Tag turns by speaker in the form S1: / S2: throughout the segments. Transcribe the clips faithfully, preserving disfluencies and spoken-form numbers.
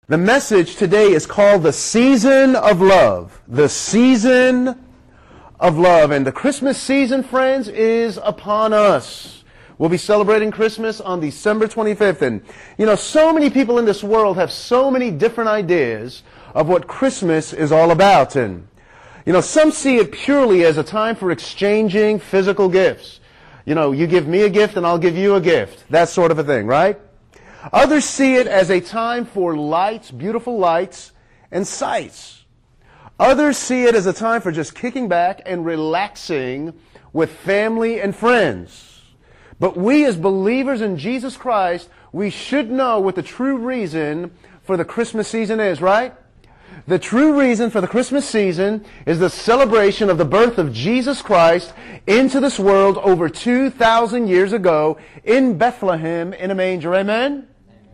S1: The message today is called The Season of Love. The Season of Love. And the Christmas season, friends, is upon us. We'll be celebrating Christmas on December twenty-fifth. And, you know, so many people in this world have so many different ideas of what Christmas is all about. And, you know, some see it purely as a time for exchanging physical gifts. You know, you give me a gift and I'll give you a gift. That sort of a thing, right? Others see it as a time for lights, beautiful lights, and sights. Others see it as a time for just kicking back and relaxing with family and friends. But we as believers in Jesus Christ, we should know what the true reason for the Christmas season is, right? The true reason for the Christmas season is the celebration of the birth of Jesus Christ into this world over two thousand years ago in Bethlehem in a manger. Amen?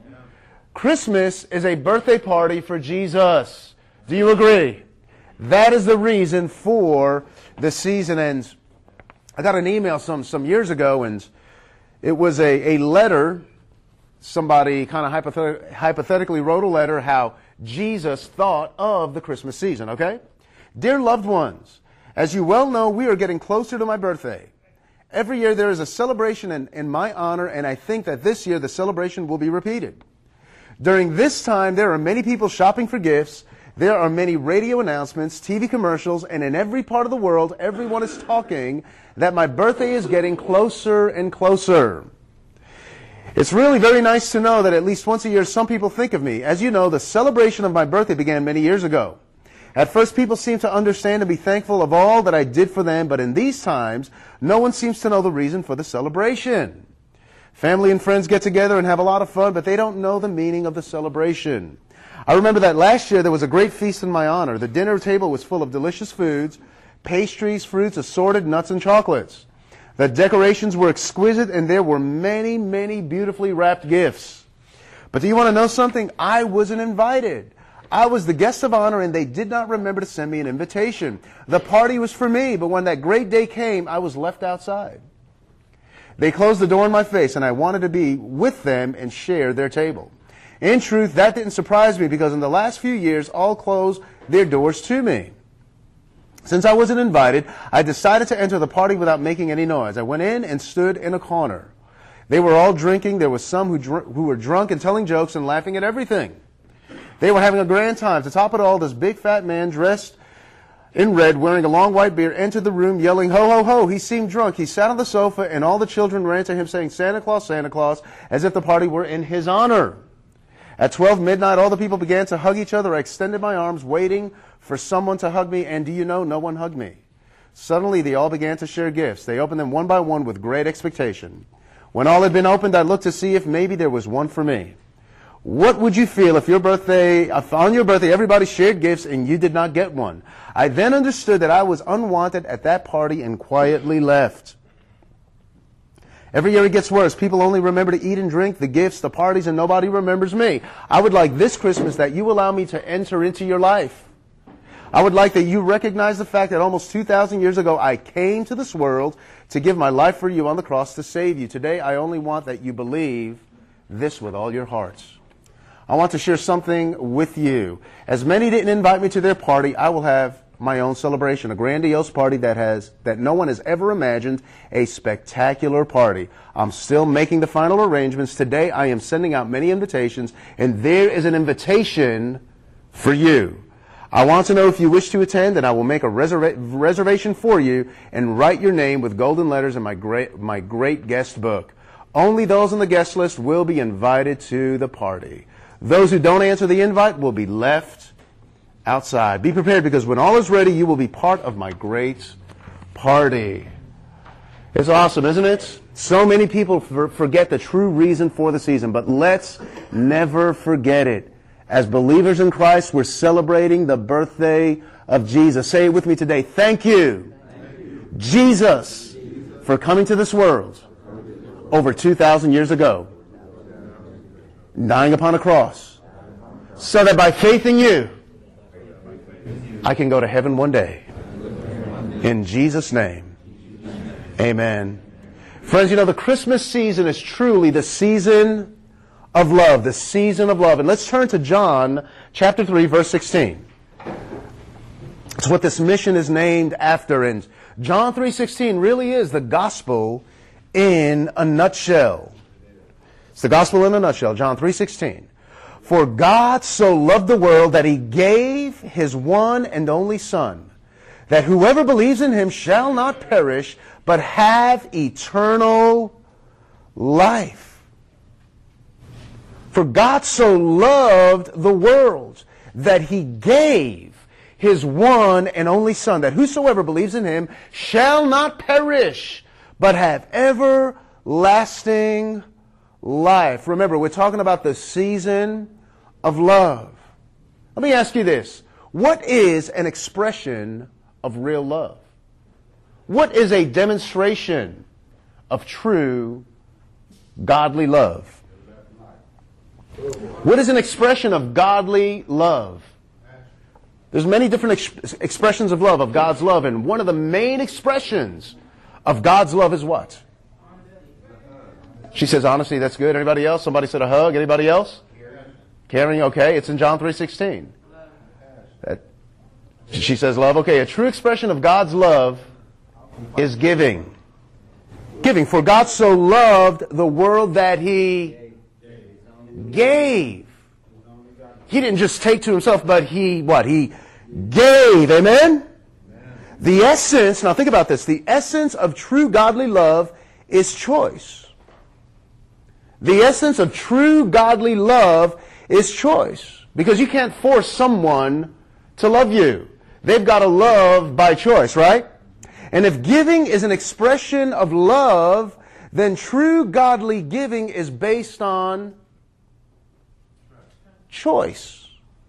S1: Christmas is a birthday party for Jesus. Do you agree? That is the reason for the season. And I got an email some, some years ago, and it was a, a letter. Somebody kind of hypothet- hypothetically wrote a letter how Jesus thought of the Christmas season, okay? Dear loved ones, as you well know, we are getting closer to my birthday. Every year there is a celebration in, in my honor, and I think that this year the celebration will be repeated. During this time, there are many people shopping for gifts. There are many radio announcements, T V commercials, and in every part of the world, everyone is talking that my birthday is getting closer and closer. It's really very nice to know that at least once a year, some people think of me. As you know, the celebration of my birthday began many years ago. At first, people seem to understand and be thankful of all that I did for them, but in these times, no one seems to know the reason for the celebration. Family and friends get together and have a lot of fun, but they don't know the meaning of the celebration. I remember that last year there was a great feast in my honor. The dinner table was full of delicious foods, pastries, fruits, assorted nuts, and chocolates. The decorations were exquisite, and there were many, many beautifully wrapped gifts. But do you want to know something? I wasn't invited. I was the guest of honor, and they did not remember to send me an invitation. The party was for me, but when that great day came, I was left outside. They closed the door in my face, and I wanted to be with them and share their table. In truth, that didn't surprise me, because in the last few years, all closed their doors to me. Since I wasn't invited, I decided to enter the party without making any noise. I went in and stood in a corner. They were all drinking. There was some who, dr- who were drunk and telling jokes and laughing at everything. They were having a grand time. To top it all, this big fat man dressed in red, wearing a long white beard, entered the room yelling, "Ho, ho, ho." He seemed drunk. He sat on the sofa, and all the children ran to him saying, "Santa Claus, Santa Claus," as if the party were in his honor. At twelve midnight, all the people began to hug each other. I extended my arms, waiting for someone to hug me, and do you know, no one hugged me. Suddenly, they all began to share gifts. They opened them one by one with great expectation. When all had been opened, I looked to see if maybe there was one for me. What would you feel if your birthday, if on your birthday, everybody shared gifts and you did not get one? I then understood that I was unwanted at that party and quietly left. Every year it gets worse. People only remember to eat and drink, the gifts, the parties, and nobody remembers me. I would like this Christmas that you allow me to enter into your life. I would like that you recognize the fact that almost two thousand years ago I came to this world to give my life for you on the cross to save you. Today I only want that you believe this with all your hearts. I want to share something with you. As many didn't invite me to their party, I will have my own celebration, a grandiose party that has that no one has ever imagined, a spectacular party. I'm still making the final arrangements. Today I am sending out many invitations, and there is an invitation for you. I want to know if you wish to attend, and I will make a reserva- reservation for you and write your name with golden letters in my great, my great guest book. Only those on the guest list will be invited to the party. Those who don't answer the invite will be left outside. Be prepared, because when all is ready, you will be part of my great party. It's awesome, isn't it? So many people for- forget the true reason for the season, but let's never forget it. As believers in Christ, we're celebrating the birthday of Jesus. Say it with me today. Thank you, Thank you. Jesus, Jesus, for coming to this world over two thousand years ago, dying upon a cross, so that by faith in you, I can go to heaven one day. In Jesus' name, amen. Friends, you know, the Christmas season is truly the season of love, the season of love. And let's turn to John chapter three, verse sixteen. It's what this mission is named after. And John three sixteen really is the gospel in a nutshell. It's the gospel in a nutshell, John three sixteen. For God so loved the world that he gave his one and only Son, that whoever believes in him shall not perish, but have eternal life. For God so loved the world that he gave his one and only Son, that whosoever believes in him shall not perish, but have everlasting life. Remember, we're talking about the season of love. Let me ask you this. What is an expression of real love? What is a demonstration of true godly love? What is an expression of godly love? There's many different ex- expressions of love, of God's love, and one of the main expressions of God's love is what? She says honesty, that's good. Anybody else? Somebody said a hug. Anybody else? Caring, okay. It's in John three sixteen. That, she says love, okay. A true expression of God's love is giving. Giving. For God so loved the world that he gave. He didn't just take to himself, but he, what? He gave. Amen? The essence, now think about this, the essence of true godly love is choice. The essence of true godly love is choice. Because you can't force someone to love you. They've got to love by choice, right? And if giving is an expression of love, then true godly giving is based on choice.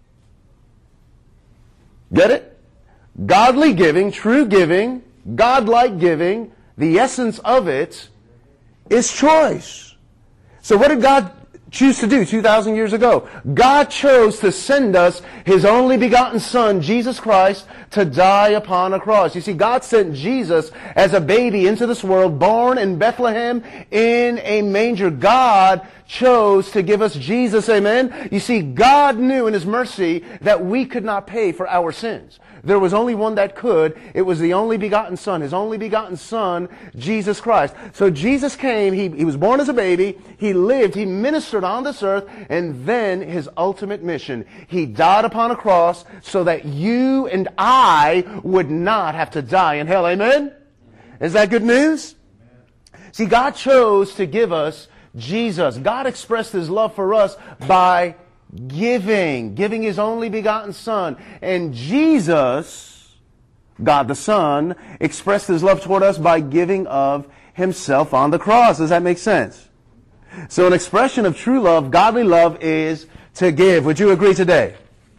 S1: Get it? Godly giving, true giving, godlike giving, the essence of it is choice. So what did God choose to do two thousand years ago? God chose to send us His only begotten Son, Jesus Christ, to die upon a cross. You see, God sent Jesus as a baby into this world, born in Bethlehem in a manger. God chose to give us Jesus, amen? You see, God knew in His mercy that we could not pay for our sins. There was only one that could. It was the only begotten Son, His only begotten Son, Jesus Christ. So Jesus came, He, he was born as a baby, He lived, He ministered on this earth, and then His ultimate mission. He died upon a cross so that you and I would not have to die in hell, amen? Is that good news? See, God chose to give us Jesus. God expressed His love for us by giving, giving His only begotten Son. And Jesus, God the Son, expressed His love toward us by giving of Himself on the cross. Does that make sense? So an expression of true love, godly love, is to give. Would you agree today?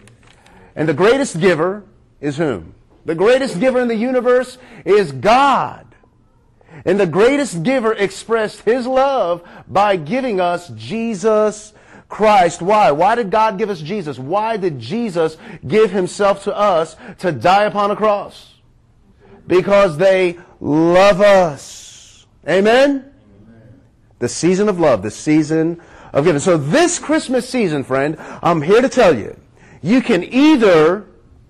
S1: And the greatest giver is whom? The greatest giver in the universe is God. And the greatest giver expressed His love by giving us Jesus Christ. Why? Why did God give us Jesus? Why did Jesus give Himself to us to die upon a cross? Because they love us. Amen? Amen. The season of love, the season of giving. So this Christmas season, friend, I'm here to tell you, you can either,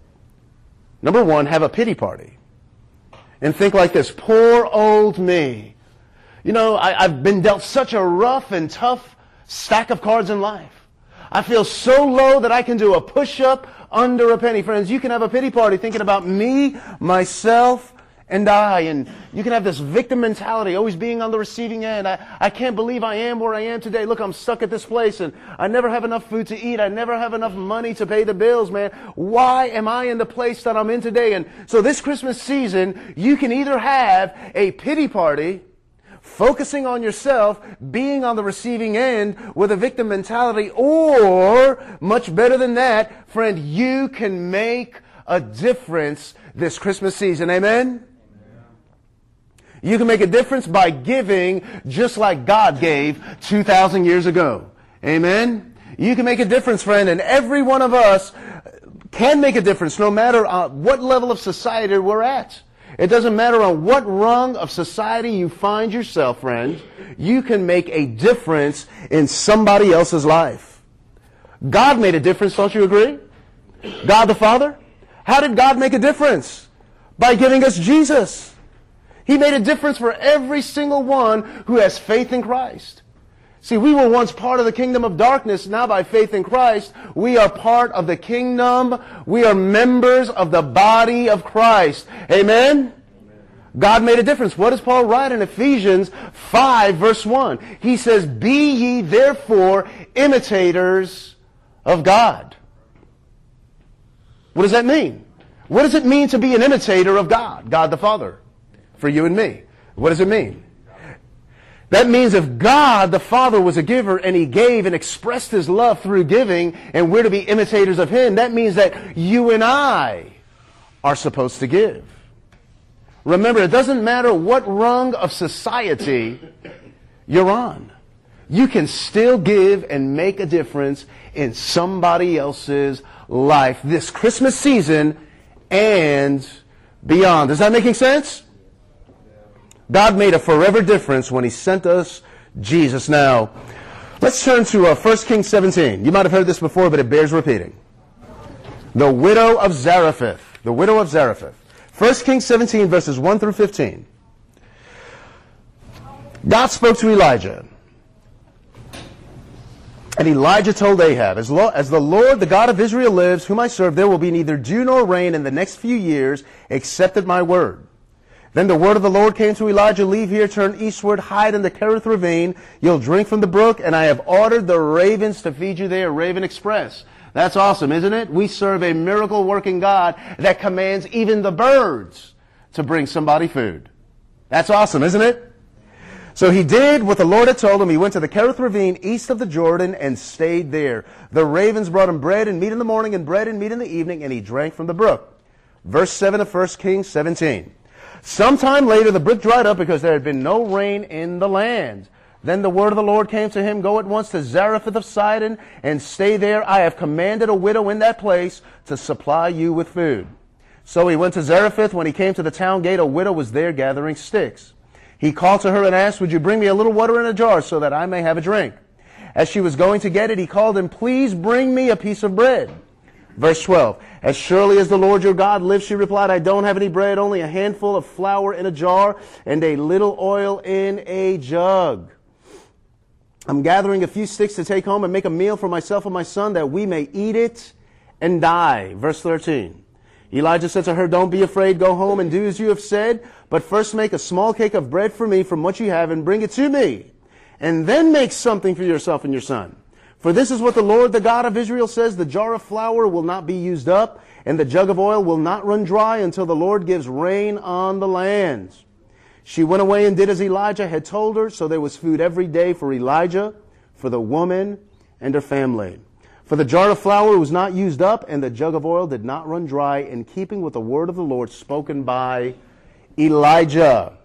S1: number one, have a pity party and think like this, poor old me. You know, I, I've been dealt such a rough and tough stack of cards in life. I feel so low that I can do a push-up under a penny. Friends, you can have a pity party thinking about me, myself, and I. And you can have this victim mentality, always being on the receiving end. I, I can't believe I am where I am today. Look, I'm stuck at this place, and I never have enough food to eat. I never have enough money to pay the bills, man. Why am I in the place that I'm in today? And so this Christmas season, you can either have a pity party, focusing on yourself, being on the receiving end with a victim mentality, or, much better than that, friend, you can make a difference this Christmas season. Amen? You can make a difference by giving just like God gave two thousand years ago. Amen? You can make a difference, friend, and every one of us can make a difference no matter uh, what level of society we're at. It doesn't matter on what rung of society you find yourself, friends. You can make a difference in somebody else's life. God made a difference, don't you agree? God the Father? How did God make a difference? By giving us Jesus. He made a difference for every single one who has faith in Christ. See, we were once part of the kingdom of darkness. Now by faith in Christ, we are part of the kingdom. We are members of the body of Christ. Amen? Amen? God made a difference. What does Paul write in Ephesians five verse one? He says, "Be ye therefore imitators of God." What does that mean? What does it mean to be an imitator of God, God the Father, for you and me? What does it mean? That means if God the Father was a giver and He gave and expressed His love through giving, and we're to be imitators of Him, that means that you and I are supposed to give. Remember, it doesn't matter what rung of society you're on. You can still give and make a difference in somebody else's life this Christmas season and beyond. Is that making sense? God made a forever difference when He sent us Jesus. Now, let's turn to uh, First Kings seventeen. You might have heard this before, but it bears repeating. The widow of Zarephath. The widow of Zarephath. First Kings seventeen, verses one through fifteen. God spoke to Elijah. And Elijah told Ahab, as, lo- as the Lord, the God of Israel lives, whom I serve, there will be neither dew nor rain in the next few years, except at my word. Then the word of the Lord came to Elijah, leave here, turn eastward, hide in the Kerith ravine. You'll drink from the brook, and I have ordered the ravens to feed you there. Raven Express. That's awesome, isn't it? We serve a miracle-working God that commands even the birds to bring somebody food. That's awesome, isn't it? So he did what the Lord had told him. He went to the Kerith ravine east of the Jordan and stayed there. The ravens brought him bread and meat in the morning and bread and meat in the evening, and he drank from the brook. Verse seven of First Kings seventeen. Sometime later the brook dried up because there had been no rain in the land. Then the word of the Lord came to him, go at once to Zarephath of Sidon and stay there. I have commanded a widow in that place to supply you with food. So he went to Zarephath. When he came to the town gate, a widow was there gathering sticks. He called to her and asked, would you bring me a little water in a jar so that I may have a drink? As she was going to get it, he called him, please bring me a piece of bread. Verse twelve, as surely as the Lord your God lives, she replied, I don't have any bread, only a handful of flour in a jar and a little oil in a jug. I'm gathering a few sticks to take home and make a meal for myself and my son that we may eat it and die. Verse thirteen, Elijah said to her, don't be afraid, go home and do as you have said, but first make a small cake of bread for me from what you have and bring it to me, and then make something for yourself and your son. For this is what the Lord, the God of Israel, says, the jar of flour will not be used up, and the jug of oil will not run dry until the Lord gives rain on the land. She went away and did as Elijah had told her, so there was food every day for Elijah, for the woman, and her family. For the jar of flour was not used up, and the jug of oil did not run dry, in keeping with the word of the Lord spoken by Elijah.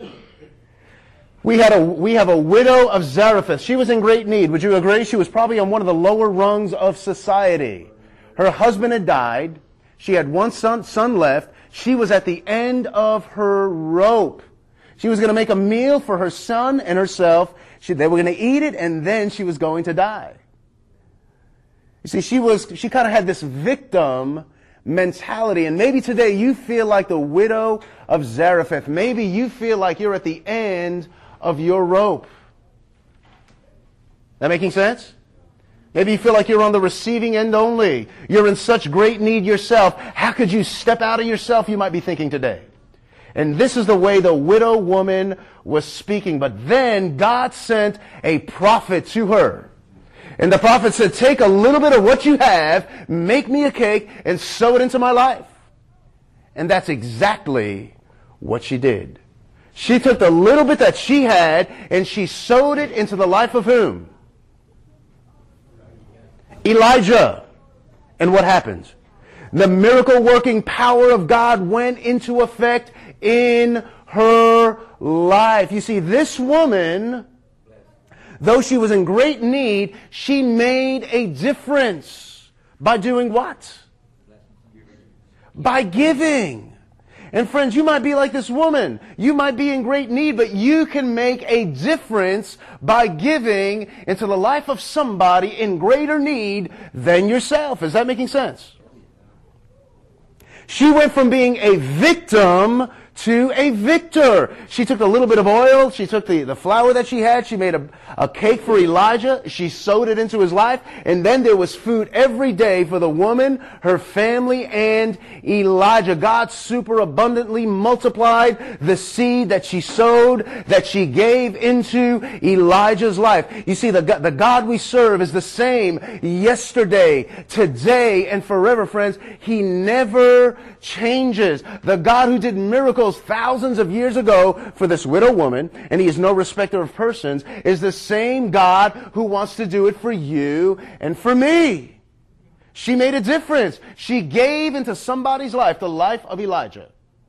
S1: We had a, we have a widow of Zarephath. She was in great need. Would you agree? She was probably on one of the lower rungs of society. Her husband had died. She had one son, son left. She was at the end of her rope. She was going to make a meal for her son and herself. She, they were going to eat it, and then she was going to die. You see, she was, she kind of had this victim mentality. And maybe today you feel like the widow of Zarephath. Maybe you feel like you're at the end of your rope. That making sense? Maybe you feel like you're on the receiving end only. You're in such great need yourself. How could you step out of yourself, you might be thinking today. And this is the way the widow woman was speaking. But then God sent a prophet to her. And the prophet said, take a little bit of what you have, make me a cake, and sow it into my life. And that's exactly what she did. She took the little bit that she had, and she sowed it into the life of whom? Elijah. And what happened? The miracle-working power of God went into effect in her life. You see, this woman, though she was in great need, she made a difference. By doing what? By giving. And friends, you might be like this woman. You might be in great need, but you can make a difference by giving into the life of somebody in greater need than yourself. Is that making sense? She went from being a victim to a victor. She took a little bit of oil. She took the, the flour that she had. She made a, a cake for Elijah. She sowed it into his life. And then there was food every day for the woman, her family, and Elijah. God super abundantly multiplied the seed that she sowed, that she gave into Elijah's life. You see, the, the God we serve is the same yesterday, today, and forever, friends. He never changes. The God who did miracles thousands of years ago for this widow woman, and he is no respecter of persons, is the same God who wants to do it for you and for me. She made a difference. She gave into somebody's life, the life of Elijah.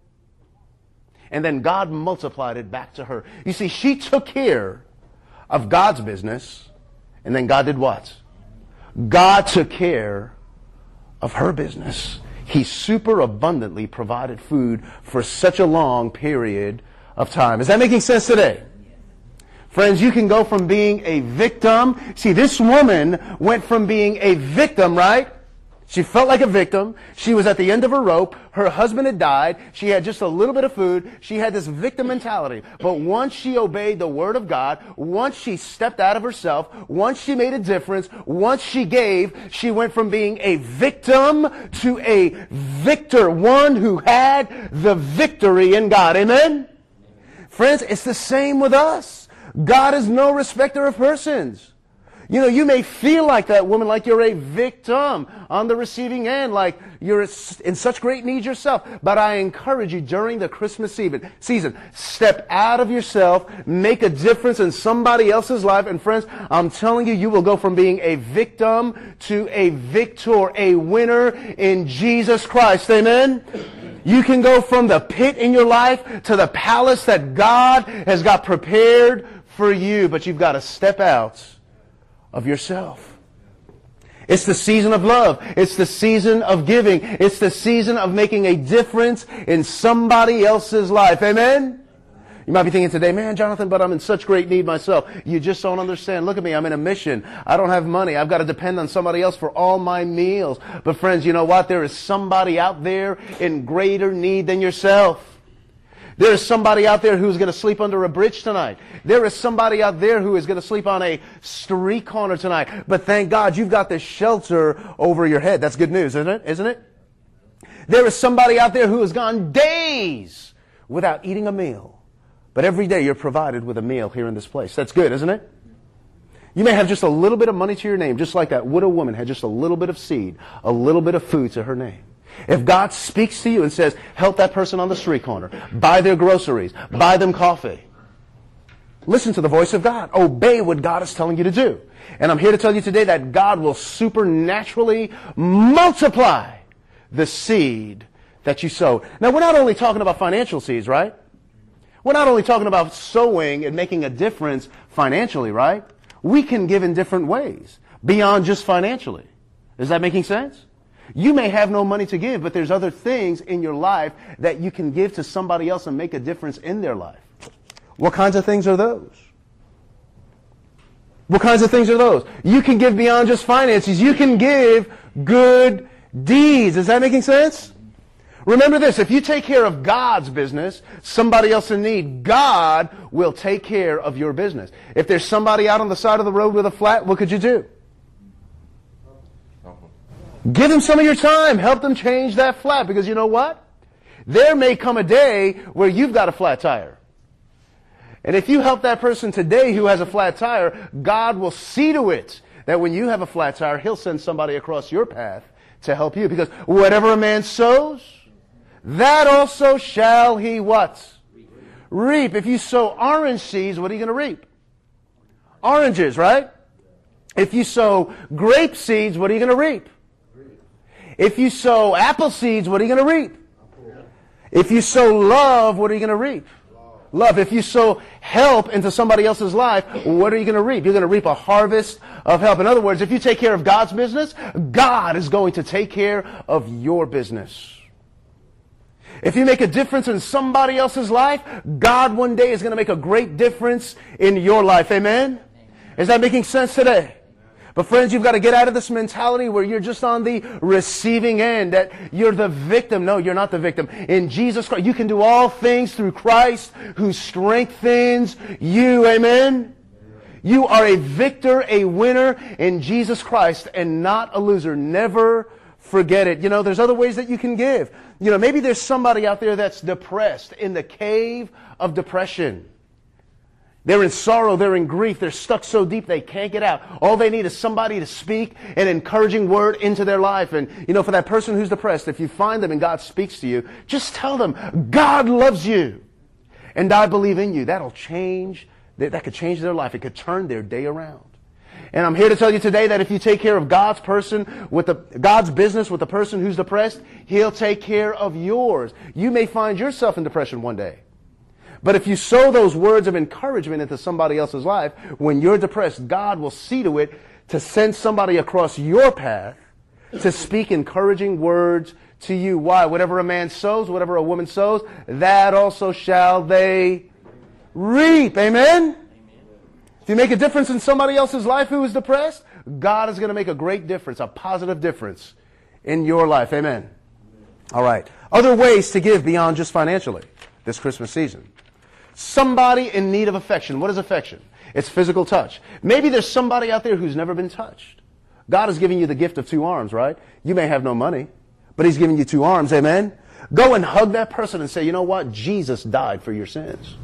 S1: And then God multiplied it back to her. You see, she took care of God's business, and then God did what? God took care of her business. He super abundantly provided food for such a long period of time. Is that making sense today? Friends, you can go from being a victim. See, this woman went from being a victim, right? She felt like a victim. She was at the end of her rope. Her husband had died. She had just a little bit of food. She had this victim mentality. But once she obeyed the word of God, once she stepped out of herself, once she made a difference, once she gave, she went from being a victim to a victor, one who had the victory in God. Amen? Friends, it's the same with us. God is no respecter of persons. You know, you may feel like that woman, like you're a victim on the receiving end, like you're in such great need yourself. But I encourage you during the Christmas season, step out of yourself, make a difference in somebody else's life. And friends, I'm telling you, you will go from being a victim to a victor, a winner in Jesus Christ. Amen? You can go from the pit in your life to the palace that God has got prepared for you. But you've got to step out of yourself. It's the season of love. It's the season of giving. It's the season of making a difference in somebody else's life. Amen? You might be thinking today, man, Jonathan, but I'm in such great need myself. You just don't understand. Look at me. I'm in a mission. I don't have money. I've got to depend on somebody else for all my meals. But friends, you know what? There is somebody out there in greater need than yourself. There is somebody out there who's going to sleep under a bridge tonight. There is somebody out there who is going to sleep on a street corner tonight. But thank God you've got this shelter over your head. That's good news, isn't it? Isn't it? There is somebody out there who has gone days without eating a meal. But every day you're provided with a meal here in this place. That's good, isn't it? You may have just a little bit of money to your name, just like that widow woman had just a little bit of seed, a little bit of food to her name. If God speaks to you and says, help that person on the street corner, buy their groceries, buy them coffee, listen to the voice of God. Obey what God is telling you to do. And I'm here to tell you today that God will supernaturally multiply the seed that you sow. Now, we're not only talking about financial seeds, right? We're not only talking about sowing and making a difference financially, right? We can give in different ways beyond just financially. Is that making sense? You may have no money to give, but there's other things in your life that you can give to somebody else and make a difference in their life. What kinds of things are those? What kinds of things are those? You can give beyond just finances. You can give good deeds. Is that making sense? Remember this, if you take care of God's business, somebody else in need, God will take care of your business. If there's somebody out on the side of the road with a flat, what could you do? Give them some of your time. Help them change that flat. Because you know what? There may come a day where you've got a flat tire. And if you help that person today who has a flat tire, God will see to it that when you have a flat tire, He'll send somebody across your path to help you. Because whatever a man sows, that also shall he what? Reap. If you sow orange seeds, what are you going to reap? Oranges, right? If you sow grape seeds, what are you going to reap? If you sow apple seeds, what are you going to reap? If you sow love, what are you going to reap? Love. If you sow help into somebody else's life, what are you going to reap? You're going to reap a harvest of help. In other words, if you take care of God's business, God is going to take care of your business. If you make a difference in somebody else's life, God one day is going to make a great difference in your life. Amen? Amen. Is that making sense today? But friends, you've got to get out of this mentality where you're just on the receiving end, that you're the victim. No, you're not the victim. In Jesus Christ, you can do all things through Christ who strengthens you. Amen? You are a victor, a winner in Jesus Christ, and not a loser. Never forget it. You know, there's other ways that you can give. You know, maybe there's somebody out there that's depressed, in the cave of depression. They're in sorrow, they're in grief, they're stuck so deep they can't get out. All they need is somebody to speak an encouraging word into their life. And, you know, for that person who's depressed, if you find them and God speaks to you, just tell them, God loves you. And I believe in you. That'll change, that could change their life. It could turn their day around. And I'm here to tell you today that if you take care of God's person with the, God's business with the person who's depressed, He'll take care of yours. You may find yourself in depression one day. But if you sow those words of encouragement into somebody else's life, when you're depressed, God will see to it to send somebody across your path to speak encouraging words to you. Why? Whatever a man sows, whatever a woman sows, that also shall they reap. Amen? If you make a difference in somebody else's life who is depressed, God is going to make a great difference, a positive difference in your life. Amen? All right. Other ways to give beyond just financially this Christmas season. Somebody in need of affection. What is affection? It's physical touch. Maybe there's somebody out there who's never been touched. God is giving you the gift of two arms, right? You may have no money, but He's giving you two arms. Amen? Go and hug that person and say, you know what? Jesus died for your sins.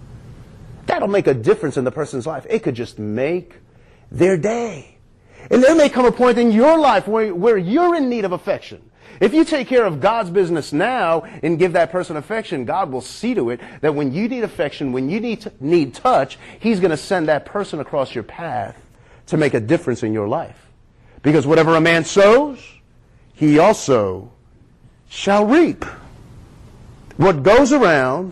S1: That'll make a difference in the person's life. It could just make their day. And there may come a point in your life where, where you're in need of affection. If you take care of God's business now and give that person affection, God will see to it that when you need affection, when you need, to, need touch, He's going to send that person across your path to make a difference in your life. Because whatever a man sows, he also shall reap. What goes around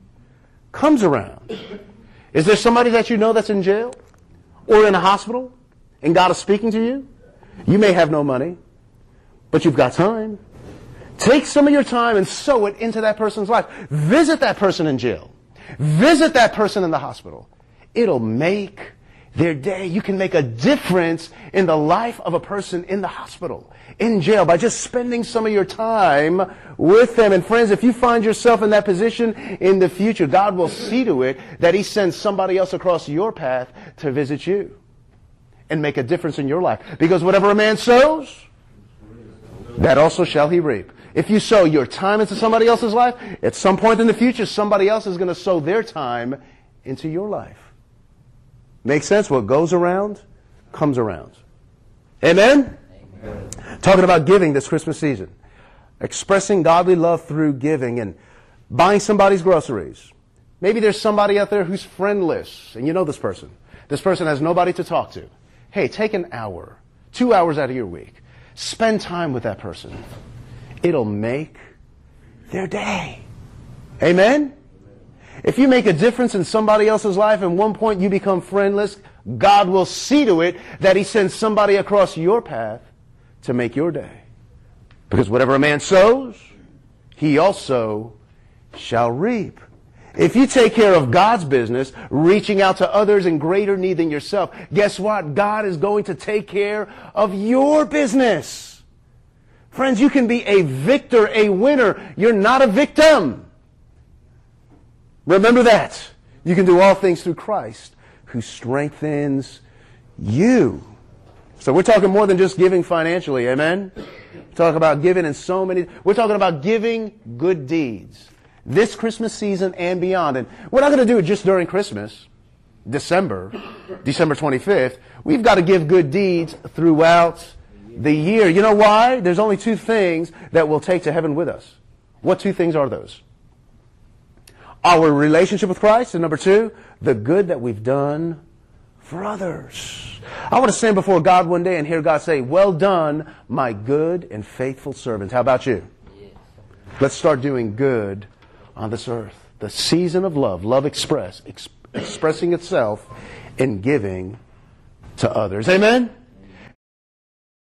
S1: comes around. Is there somebody that you know that's in jail or in a hospital and God is speaking to you? You may have no money, but you've got time. Take some of your time and sow it into that person's life. Visit that person in jail. Visit that person in the hospital. It'll make their day. You can make a difference in the life of a person in the hospital, in jail, by just spending some of your time with them. And friends, if you find yourself in that position in the future, God will see to it that He sends somebody else across your path to visit you and make a difference in your life. Because whatever a man sows, that also shall he reap. If you sow your time into somebody else's life, at some point in the future, somebody else is going to sow their time into your life. Make sense? What goes around, comes around. Amen? Amen? Talking about giving this Christmas season. Expressing godly love through giving and buying somebody's groceries. Maybe there's somebody out there who's friendless, and you know this person. This person has nobody to talk to. Hey, take an hour, two hours out of your week. Spend time with that person. It'll make their day. Amen? If you make a difference in somebody else's life and one point you become friendless, God will see to it that He sends somebody across your path to make your day. Because whatever a man sows, he also shall reap. If you take care of God's business, reaching out to others in greater need than yourself, guess what? God is going to take care of your business. Friends, you can be a victor, a winner. You're not a victim. Remember that. You can do all things through Christ who strengthens you. So we're talking more than just giving financially, amen? We're talking about giving in so many, we're talking about giving good deeds. This Christmas season and beyond. And we're not going to do it just during Christmas, December, December twenty-fifth. We've got to give good deeds throughout the year. You know why? There's only two things that we'll take to heaven with us. What two things are those? Our relationship with Christ, and number two, the good that we've done for others. I want to stand before God one day and hear God say, well done, my good and faithful servant. How about you? Yes. Let's start doing good on this earth. The season of love, love express, exp- expressing itself in giving to others. Amen?